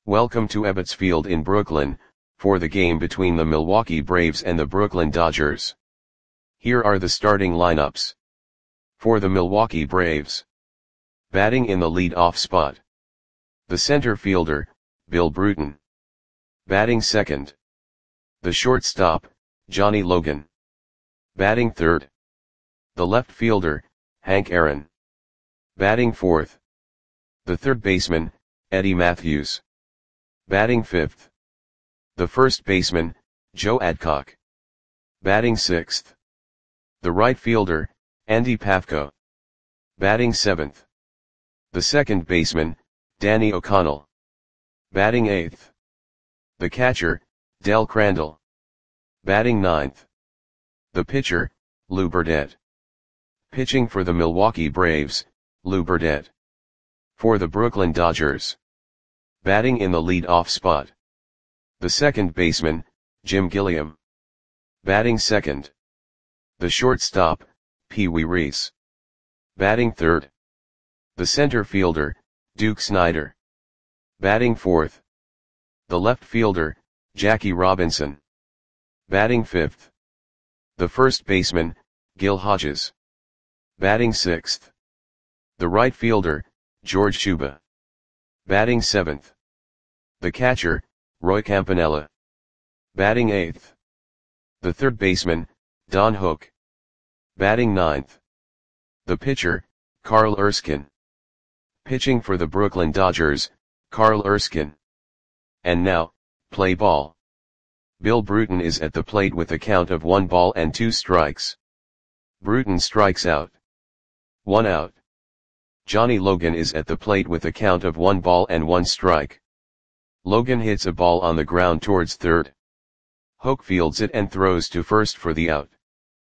Welcome to Ebbets Field in Brooklyn, for the game between the Milwaukee Braves and the Brooklyn Dodgers. Here are the starting lineups. For the Milwaukee Braves. Batting in the lead-off spot. The center fielder, Bill Bruton. Batting second. The shortstop, Johnny Logan. Batting third. The left fielder, Hank Aaron. Batting fourth. The third baseman, Eddie Mathews. Batting fifth. The first baseman, Joe Adcock. Batting sixth. The right fielder, Andy Pafko. Batting seventh. The second baseman, Danny O'Connell. Batting eighth. The catcher, Del Crandall. Batting ninth. The pitcher, Lou Burdett. Pitching for the Milwaukee Braves, Lou Burdett. For the Brooklyn Dodgers. Batting in the lead-off spot. The second baseman, Jim Gilliam. Batting second. The shortstop, Pee Wee Reese. Batting third. The center fielder, Duke Snider. Batting fourth. The left fielder, Jackie Robinson. Batting fifth. The first baseman, Gil Hodges. Batting sixth. The right fielder, George Shuba. Batting seventh. The catcher, Roy Campanella. Batting eighth. The third baseman, Don Hook. Batting ninth. The pitcher, Carl Erskine. Pitching for the Brooklyn Dodgers, Carl Erskine. And now, play ball. Bill Bruton is at the plate with a count of 1 ball and 2 strikes. Bruton strikes out. 1 out. Johnny Logan is at the plate with a count of 1 ball and 1 strike. Logan hits a ball on the ground towards third. Hook fields it and throws to first for the out.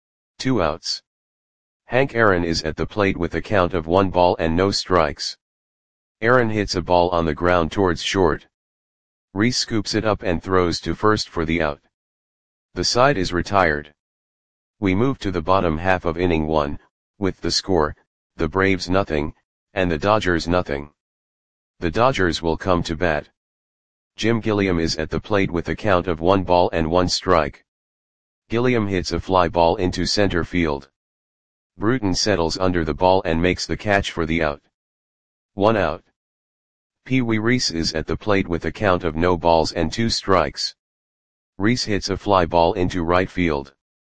2 outs. Hank Aaron is at the plate with a count of 1 ball and no strikes. Aaron hits a ball on the ground towards short. Reese scoops it up and throws to first for the out. The side is retired. We move to the bottom half of inning 1, with the score, the Braves nothing, and the Dodgers nothing. The Dodgers will come to bat. Jim Gilliam is at the plate with a count of 1 ball and 1 strike. Gilliam hits a fly ball into center field. Bruton settles under the ball and makes the catch for the out. 1 out. Pee Wee Reese is at the plate with a count of no balls and 2 strikes. Reese hits a fly ball into right field.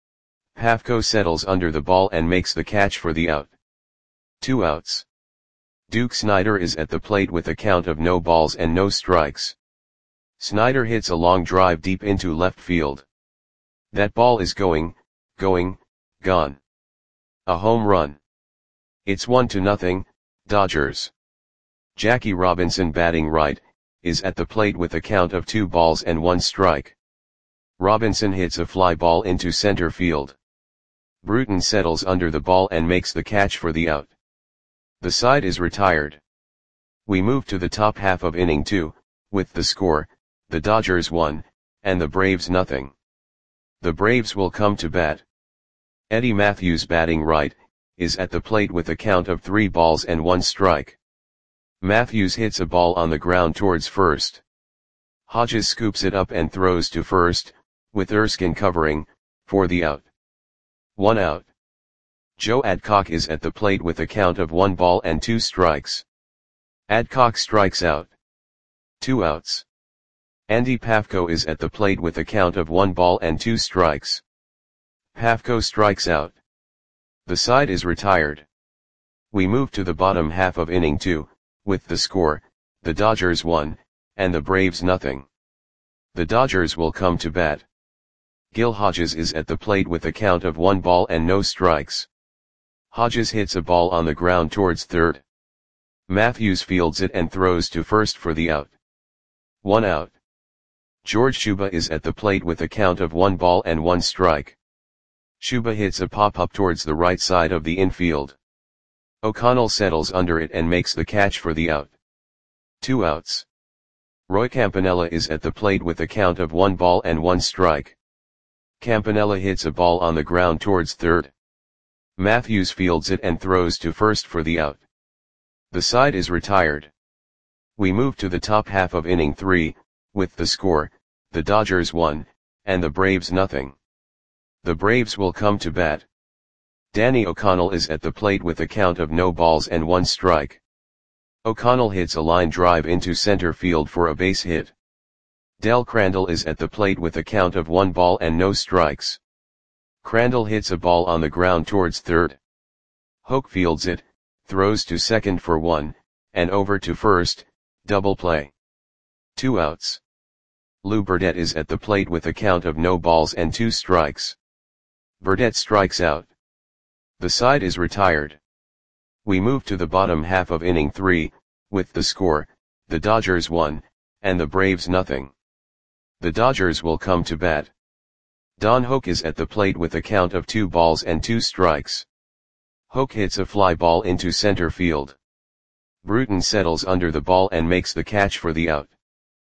Pafko settles under the ball and makes the catch for the out. 2 outs. Duke Snider is at the plate with a count of no balls and no strikes. Snider hits a long drive deep into left field. That ball is gone. A home run. It's 1-0, Dodgers. Jackie Robinson, batting right, is at the plate with a count of 2 balls and 1 strike. Robinson hits a fly ball into center field. Bruton settles under the ball and makes the catch for the out. The side is retired. We move to the top half of inning 2, with the score, the Dodgers 1, and the Braves nothing. The Braves will come to bat. Eddie Mathews, batting right, is at the plate with a count of 3 balls and 1 strike. Mathews hits a ball on the ground towards first. Hodges scoops it up and throws to first, with Erskine covering, for the out. 1 out. Joe Adcock is at the plate with a count of 1 ball and 2 strikes. Adcock strikes out. 2 outs. Andy Pafko is at the plate with a count of 1 ball and 2 strikes. Pafko strikes out. The side is retired. We move to the bottom half of inning 2, with the score, the Dodgers 1, and the Braves nothing. The Dodgers will come to bat. Gil Hodges is at the plate with a count of 1 ball and no strikes. Hodges hits a ball on the ground towards third. Mathews fields it and throws to first for the out. 1 out. George Shuba is at the plate with a count of 1 ball and 1 strike. Shuba hits a pop-up towards the right side of the infield. O'Connell settles under it and makes the catch for the out. 2 outs. Roy Campanella is at the plate with a count of 1 ball and 1 strike. Campanella hits a ball on the ground towards third. Mathews fields it and throws to first for the out. The side is retired. We move to the top half of inning 3, with the score, the Dodgers 1, and the Braves nothing. The Braves will come to bat. Danny O'Connell is at the plate with a count of no balls and 1 strike. O'Connell hits a line drive into center field for a base hit. Del Crandall is at the plate with a count of 1 ball and no strikes. Crandall hits a ball on the ground towards third. Hoke fields it, throws to second for 1, and over to first, double play. 2 outs. Lou Burdette is at the plate with a count of no balls and 2 strikes. Burdette strikes out. The side is retired. We move to the bottom half of inning 3, with the score, the Dodgers 1, and the Braves nothing. The Dodgers will come to bat. Don Hoke is at the plate with a count of 2 balls and 2 strikes. Hoke hits a fly ball into center field. Bruton settles under the ball and makes the catch for the out.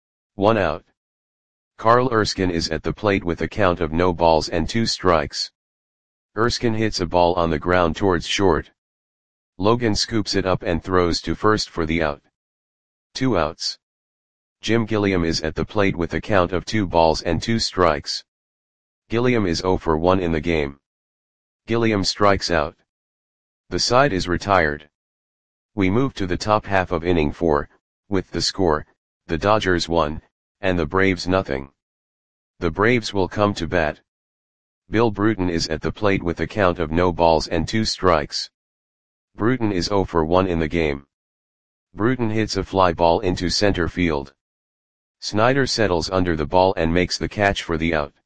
1 out. Carl Erskine is at the plate with a count of no balls and 2 strikes. Erskine hits a ball on the ground towards short. Logan scoops it up and throws to first for the out. 2 outs. Jim Gilliam is at the plate with a count of 2 balls and 2 strikes. Gilliam is 0 for 1 in the game. Gilliam strikes out. The side is retired. We move to the top half of inning 4, with the score, the Dodgers 1, and the Braves nothing. The Braves will come to bat. Bill Bruton is at the plate with a count of no balls and 2 strikes. Bruton is 0 for 1 in the game. Bruton hits a fly ball into center field. Snyder settles under the ball and makes the catch for the out.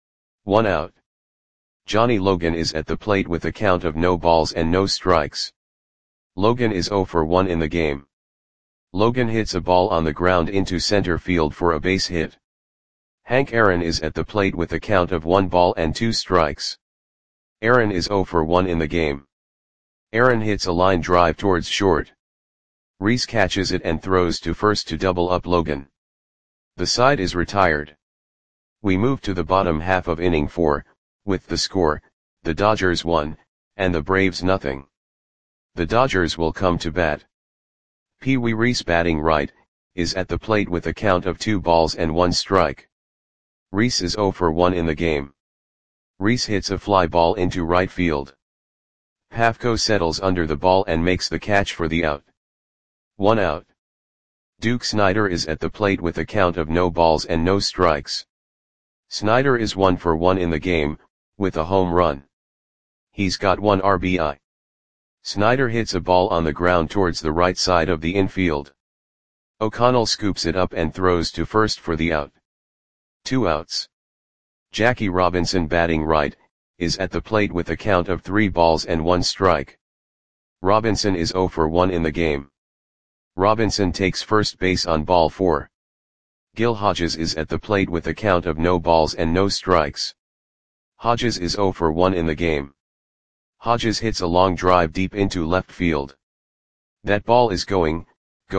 1 out. Johnny Logan is at the plate with a count of no balls and no strikes. Logan is 0 for 1 in the game. Logan hits a ball on the ground into center field for a base hit. Hank Aaron is at the plate with a count of 1 ball and 2 strikes. Aaron is 0 for 1 in the game. Aaron hits a line drive towards short. Reese catches it and throws to first to double up Logan. The side is retired. We move to the bottom half of inning 4, with the score, the Dodgers 1, and the Braves nothing. The Dodgers will come to bat. Pee Wee Reese batting right, is at the plate with a count of 2 balls and 1 strike. Reese is 0 for 1 in the game. Reese hits a fly ball into right field. Pafko settles under the ball and makes the catch for the out. 1 out. Duke Snider is at the plate with a count of no balls and no strikes. Snider is 1 for 1 in the game, with a home run. He's got 1 RBI. Snider hits a ball on the ground towards the right side of the infield. O'Connell scoops it up and throws to first for the out. 2 outs. Jackie Robinson batting right, is at the plate with a count of 3 balls and 1 strike. Robinson is 0 for 1 in the game. Robinson takes first base on ball 4. Gil Hodges is at the plate with a count of no balls and no strikes. Hodges is 0 for 1 in the game. Hodges hits a long drive deep into left field. That ball is gone.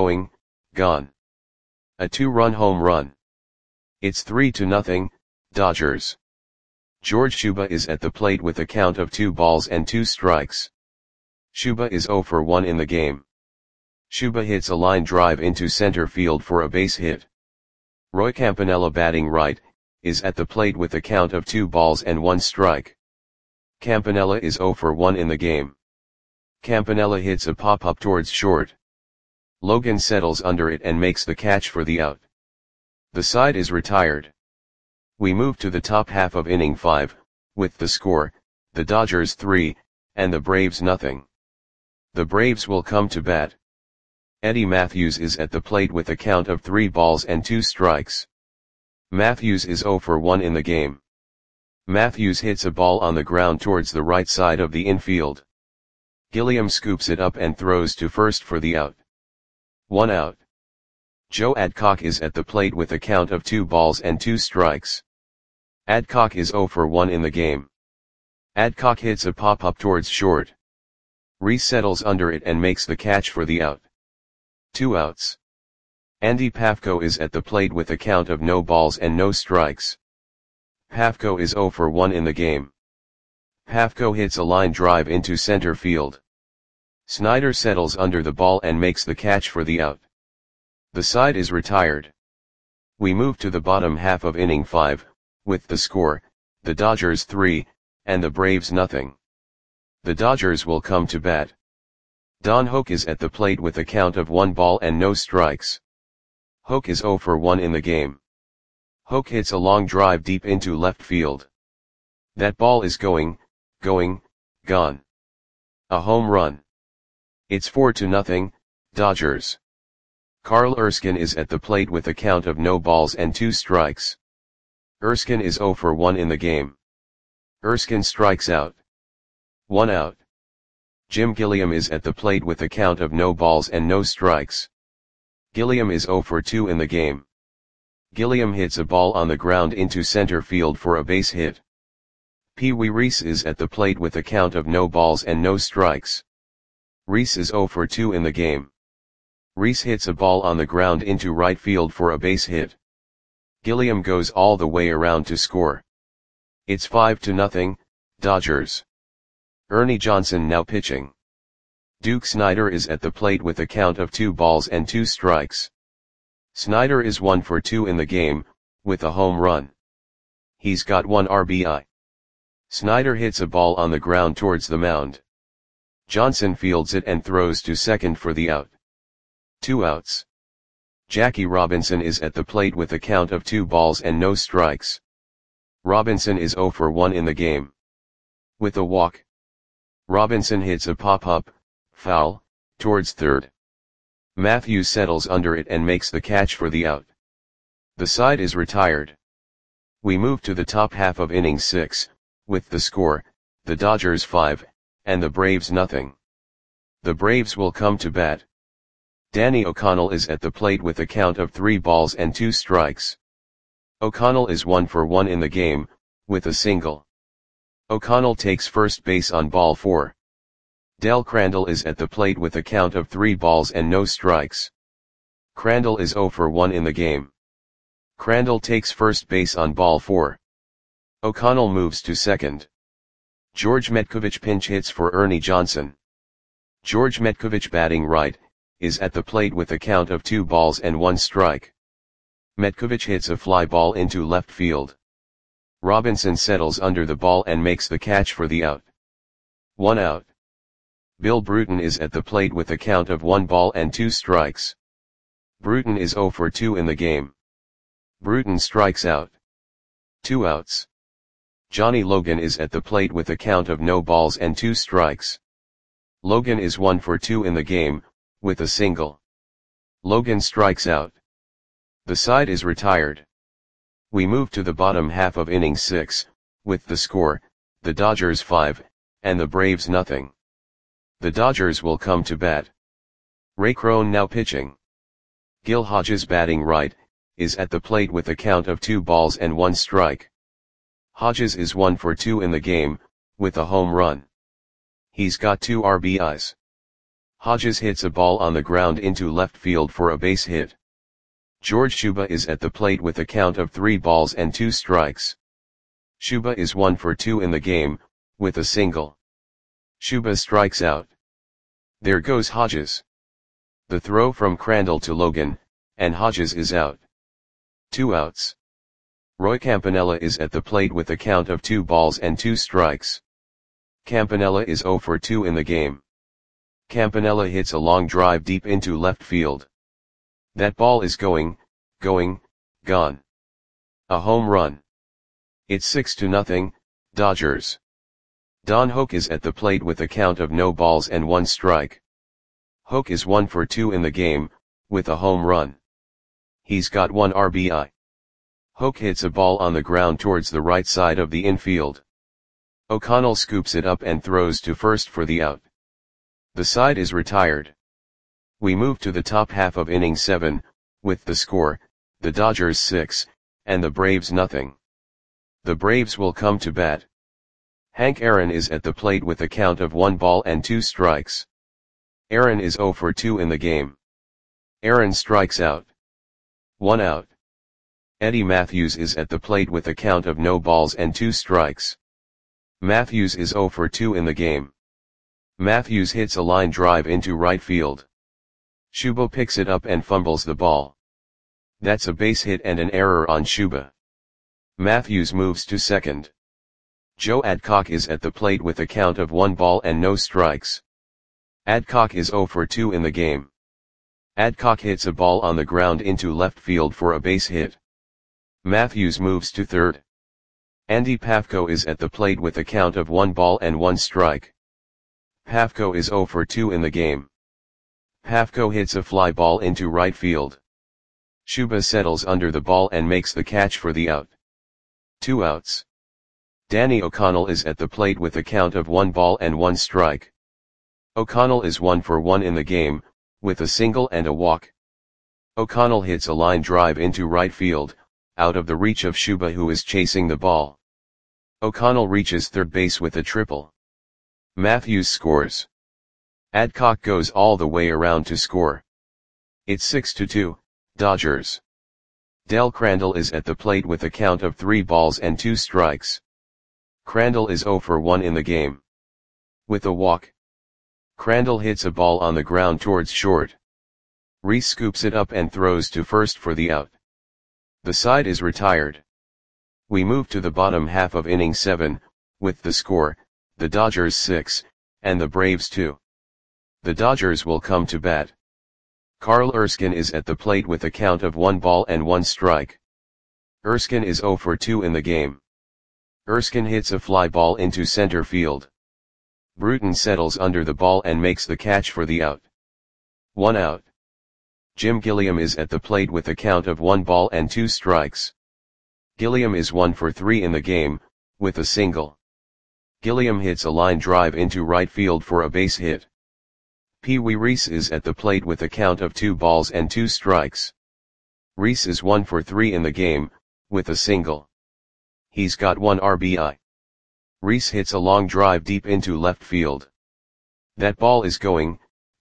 A 2-run home run. It's 3-0, Dodgers. George Shuba is at the plate with a count of 2 balls and 2 strikes. Shuba is 0 for 1 in the game. Shuba hits a line drive into center field for a base hit. Roy Campanella batting right, is at the plate with a count of 2 balls and 1 strike. Campanella is 0 for 1 in the game. Campanella hits a pop-up towards short. Logan settles under it and makes the catch for the out. The side is retired. We move to the top half of inning 5, with the score, the Dodgers 3, and the Braves nothing. The Braves will come to bat. Eddie Matthews is at the plate with a count of 3 balls and 2 strikes. Matthews is 0 for 1 in the game. Matthews hits a ball on the ground towards the right side of the infield. Gilliam scoops it up and throws to first for the out. 1 out. Joe Adcock is at the plate with a count of 2 balls and 2 strikes. Adcock is 0 for 1 in the game. Adcock hits a pop-up towards short. Reese settles under it and makes the catch for the out. 2 outs. Andy Pafko is at the plate with a count of no balls and no strikes. Pafko is 0 for 1 in the game. Pafko hits a line drive into center field. Snyder settles under the ball and makes the catch for the out. The side is retired. We move to the bottom half of inning 5, with the score, the Dodgers 3, and the Braves nothing. The Dodgers will come to bat. Don Hoak is at the plate with a count of 1 ball and no strikes. Hoak is 0 for 1 in the game. Hoak hits a long drive deep into left field. That ball is going, gone. A home run. It's 4-0, Dodgers. Carl Erskine is at the plate with a count of no balls and 2 strikes. Erskine is 0 for 1 in the game. Erskine strikes out. 1 out. Jim Gilliam is at the plate with a count of no balls and no strikes. Gilliam is 0 for 2 in the game. Gilliam hits a ball on the ground into center field for a base hit. Pee Wee Reese is at the plate with a count of no balls and no strikes. Reese is 0 for 2 in the game. Reese hits a ball on the ground into right field for a base hit. Gilliam goes all the way around to score. It's 5-0, Dodgers. Ernie Johnson now pitching. Duke Snider is at the plate with a count of 2 balls and 2 strikes. Snider is 1 for 2 in the game, with a home run. He's got 1 RBI. Snider hits a ball on the ground towards the mound. Johnson fields it and throws to second for the out. 2 outs. Jackie Robinson is at the plate with a count of 2 balls and no strikes. Robinson is 0 for 1 in the game. With a walk. Robinson hits a pop-up, foul, towards third. Matthews settles under it and makes the catch for the out. The side is retired. We move to the top half of inning 6, with the score, the Dodgers 5, and the Braves nothing. The Braves will come to bat. Danny O'Connell is at the plate with a count of 3 balls and 2 strikes. O'Connell is 1 for 1 in the game, with a single. O'Connell takes first base on ball 4. Del Crandall is at the plate with a count of 3 balls and no strikes. Crandall is 0 for 1 in the game. Crandall takes first base on ball 4. O'Connell moves to second. George Metkovich pinch hits for Ernie Johnson. George Metkovich, batting right, is at the plate with a count of 2 balls and 1 strike. Metkovich hits a fly ball into left field. Robinson settles under the ball and makes the catch for the out. 1 out. Bill Bruton is at the plate with a count of 1 ball and 2 strikes. Bruton is 0 for 2 in the game. Bruton strikes out. 2 outs. Johnny Logan is at the plate with a count of no balls and 2 strikes. Logan is 1 for 2 in the game, with a single. Logan strikes out. The side is retired. We move to the bottom half of inning 6, with the score, the Dodgers 5, and the Braves nothing. The Dodgers will come to bat. Ray Crone now pitching. Gil Hodges, batting right, is at the plate with a count of 2 balls and 1 strike. Hodges is 1 for 2 in the game, with a home run. He's got 2 RBIs. Hodges hits a ball on the ground into left field for a base hit. George Shuba is at the plate with a count of 3 balls and 2 strikes. Shuba is 1 for 2 in the game, with a single. Shuba strikes out. There goes Hodges. The throw from Crandall to Logan, and Hodges is out. 2 outs. Roy Campanella is at the plate with a count of 2 balls and 2 strikes. Campanella is 0 for 2 in the game. Campanella hits a long drive deep into left field. That ball is going, gone. A home run. It's 6-0, Dodgers. Don Hoak is at the plate with a count of no balls and 1 strike. Hoak is 1 for 2 in the game, with a home run. He's got 1 RBI. Hoak hits a ball on the ground towards the right side of the infield. O'Connell scoops it up and throws to first for the out. The side is retired. We move to the top half of inning 7, with the score, the Dodgers 6, and the Braves nothing. The Braves will come to bat. Hank Aaron is at the plate with a count of 1 ball and 2 strikes. Aaron is 0 for 2 in the game. Aaron strikes out. 1 out. Eddie Matthews is at the plate with a count of no balls and 2 strikes. Matthews is 0 for 2 in the game. Matthews hits a line drive into right field. Shuba picks it up and fumbles the ball. That's a base hit and an error on Shuba. Matthews moves to second. Joe Adcock is at the plate with a count of 1 ball and no strikes. Adcock is 0 for 2 in the game. Adcock hits a ball on the ground into left field for a base hit. Matthews moves to third. Andy Pafko is at the plate with a count of 1 ball and 1 strike. Pafko is 0 for 2 in the game. Pafko hits a fly ball into right field. Shuba settles under the ball and makes the catch for the out. 2 outs. Danny O'Connell is at the plate with a count of 1 ball and 1 strike. O'Connell is 1 for 1 in the game, with a single and a walk. O'Connell hits a line drive into right field, out of the reach of Shuba, who is chasing the ball. O'Connell reaches third base with a triple. Matthews scores. Adcock goes all the way around to score. It's 6-2, Dodgers. Del Crandall is at the plate with a count of 3 balls and 2 strikes. Crandall is 0 for 1 in the game. With a walk. Crandall hits a ball on the ground towards short. Reese scoops it up and throws to first for the out. The side is retired. We move to the bottom half of inning 7, with the score, the Dodgers 6, and the Braves 2. The Dodgers will come to bat. Carl Erskine is at the plate with a count of 1 ball and 1 strike. Erskine is 0 for 2 in the game. Erskine hits a fly ball into center field. Bruton settles under the ball and makes the catch for the out. 1 out. Jim Gilliam is at the plate with a count of 1 ball and 2 strikes. Gilliam is 1 for 3 in the game, with a single. Gilliam hits a line drive into right field for a base hit. Pee Wee Reese is at the plate with a count of 2 balls and 2 strikes. Reese is 1 for 3 in the game, with a single. He's got 1 RBI. Reese hits a long drive deep into left field. That ball is gone.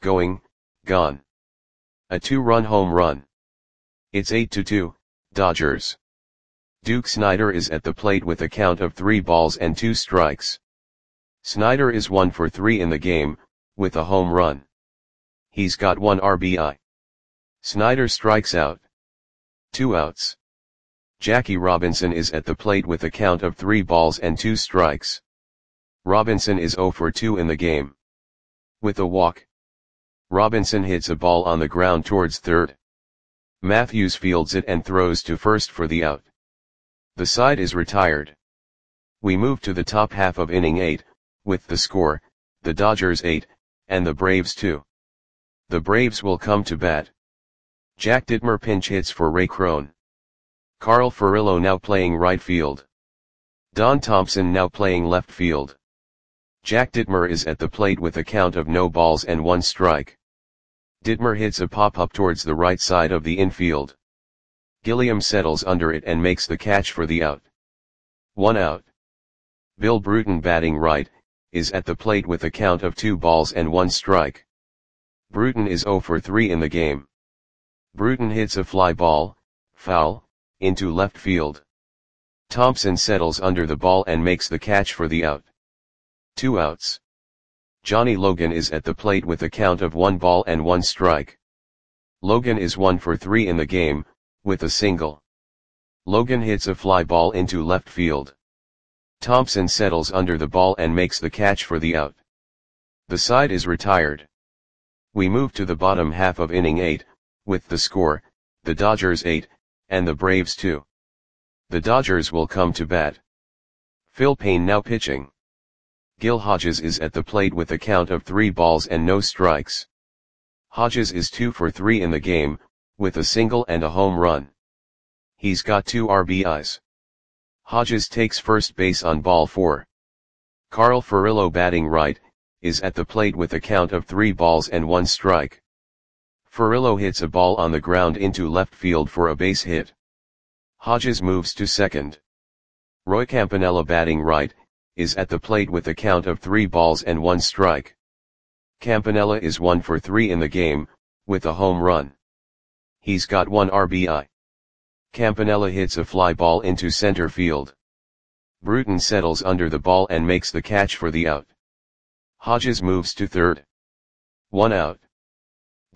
A 2-run home run. It's 8-2, Dodgers. Duke Snider is at the plate with a count of 3 balls and 2 strikes. Snider is 1 for 3 in the game, with a home run. He's got 1 RBI. Snider strikes out. 2 outs. Jackie Robinson is at the plate with a count of 3 balls and 2 strikes. Robinson is 0 for 2 in the game. With a walk. Robinson hits a ball on the ground towards third. Matthews fields it and throws to first for the out. The side is retired. We move to the top half of inning 8, with the score, the Dodgers 8, and the Braves 2. The Braves will come to bat. Jack Dittmer pinch hits for Ray Crone. Carl Furillo now playing right field. Don Thompson now playing left field. Jack Dittmer is at the plate with a count of no balls and 1 strike. Dittmer hits a pop-up towards the right side of the infield. Gilliam settles under it and makes the catch for the out. 1 out. Bill Bruton, batting right, is at the plate with a count of 2 balls and 1 strike. Bruton is 0 for 3 in the game. Bruton hits a fly ball, foul, into left field. Thompson settles under the ball and makes the catch for the out. 2 outs. Johnny Logan is at the plate with a count of 1 ball and 1 strike. Logan is 1 for 3 in the game, with a single. Logan hits a fly ball into left field. Thompson settles under the ball and makes the catch for the out. The side is retired. We move to the bottom half of inning 8, with the score, the Dodgers 8, and the Braves 2. The Dodgers will come to bat. Phil Payne now pitching. Gil Hodges is at the plate with a count of 3 balls and no strikes. Hodges is 2 for 3 in the game, with a single and a home run. He's got 2 RBIs. Hodges takes first base on ball 4. Carl Furillo, batting right, is at the plate with a count of 3 balls and 1 strike. Furillo hits a ball on the ground into left field for a base hit. Hodges moves to second. Roy Campanella, batting right, is at the plate with a count of 3 balls and 1 strike. Campanella is 1 for 3 in the game, with a home run. He's got 1 RBI. Campanella hits a fly ball into center field. Bruton settles under the ball and makes the catch for the out. Hodges moves to third. 1 out.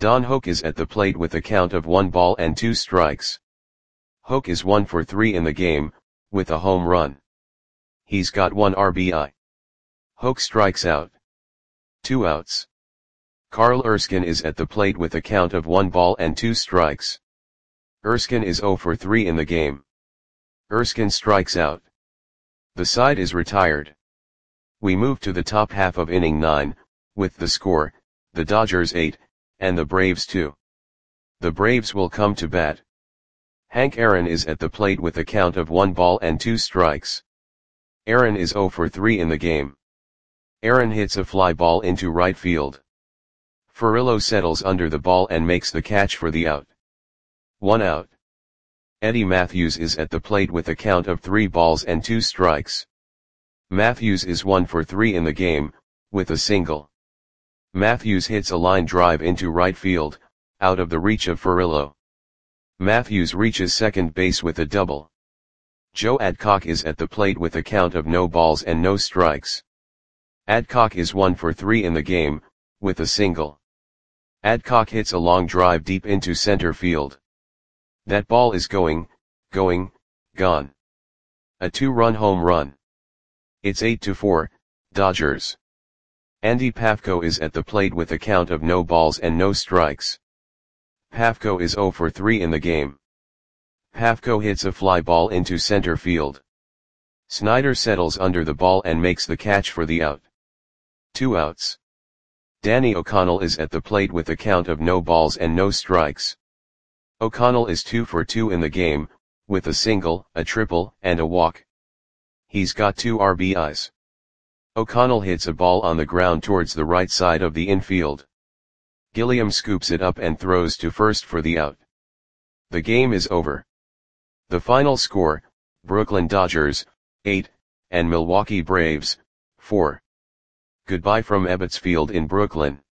Don Hoak is at the plate with a count of 1 ball and 2 strikes. Hoak is 1 for 3 in the game, with a home run. He's got 1 RBI. Hoak strikes out. 2 outs. Carl Erskine is at the plate with a count of 1 ball and 2 strikes. Erskine is 0 for 3 in the game. Erskine strikes out. The side is retired. We move to the top half of inning 9, with the score, the Dodgers 8, and the Braves 2. The Braves will come to bat. Hank Aaron is at the plate with a count of 1 ball and 2 strikes. Aaron is 0 for 3 in the game. Aaron hits a fly ball into right field. Furillo settles under the ball and makes the catch for the out. 1 out. Eddie Matthews is at the plate with a count of 3 balls and 2 strikes. Matthews is 1 for 3 in the game, with a single. Matthews hits a line drive into right field, out of the reach of Furillo. Matthews reaches second base with a double. Joe Adcock is at the plate with a count of no balls and no strikes. Adcock is 1 for 3 in the game, with a single. Adcock hits a long drive deep into center field. That ball is gone. A 2-run home run. It's 8-4, Dodgers. Andy Pafko is at the plate with a count of no balls and no strikes. Pafko is 0 for 3 in the game. Pafko hits a fly ball into center field. Snyder settles under the ball and makes the catch for the out. 2 outs. Danny O'Connell is at the plate with a count of no balls and no strikes. O'Connell is 2 for 2 in the game, with a single, a triple, and a walk. He's got 2 RBIs. O'Connell hits a ball on the ground towards the right side of the infield. Gilliam scoops it up and throws to first for the out. The game is over. The final score, Brooklyn Dodgers, 8, and Milwaukee Braves, 4. Goodbye from Ebbets Field in Brooklyn.